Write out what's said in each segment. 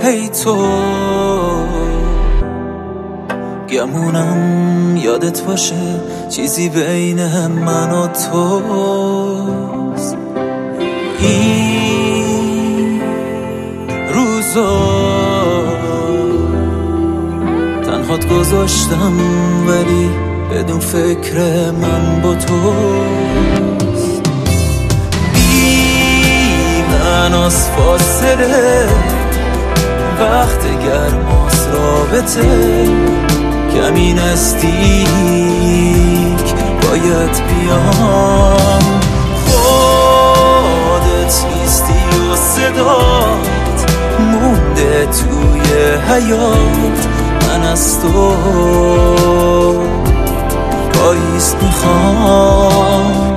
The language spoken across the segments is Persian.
هی تو گمونم یادت باشه چیزی بین من و توست. این روزا تنهات گذاشتم ولی بدون فکر من با توست. بی من از فاصله وقت گرماست رابطه، کمی نزدیک باید بیام. خودت نیستی و صدات مونده توی حیات، من از تو پاییز میخوام.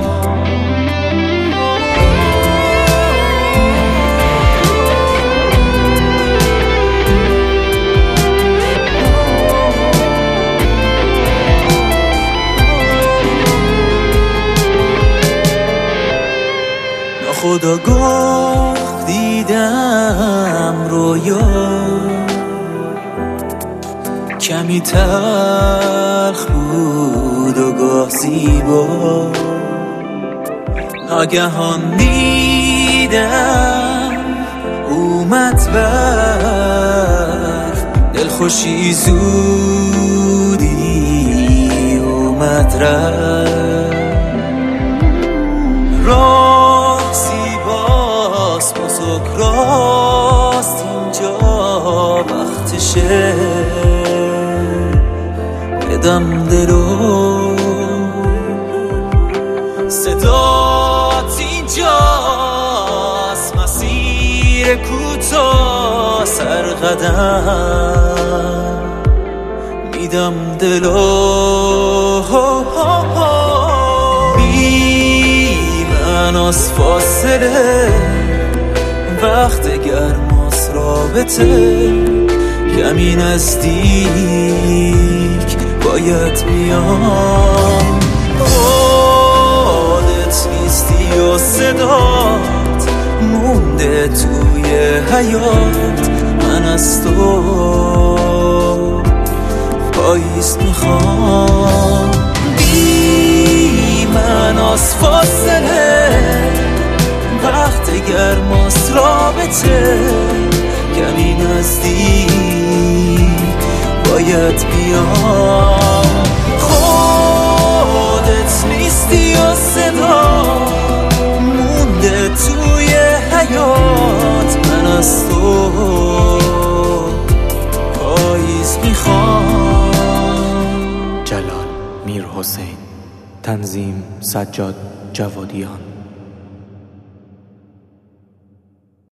خداگاه دیدم رویا، کمی تلخ بود و گاه زیبا. ناگهان دیدم اومد برف، دلخوشی زودی اومد رفت. راست اینجا وقتشه بدم دلو، صدات اینجاست مسیر کوتاه، سرقدم میدم دلو. بی من از فاصله وقت گرماست رابطه، کمی نزدیک باید بیام. خودت نیستی و صدات مونده توی حیات، من از تو پاییز میخوام. بی من از فاصله وقت گرماست رابطه، کمی نزدیک باید بیام. خودت نیستی و صدا مونده توی حیات، من از تو پاییز میخوام. جلال میرحسین، تنظیم سجاد جوادیان.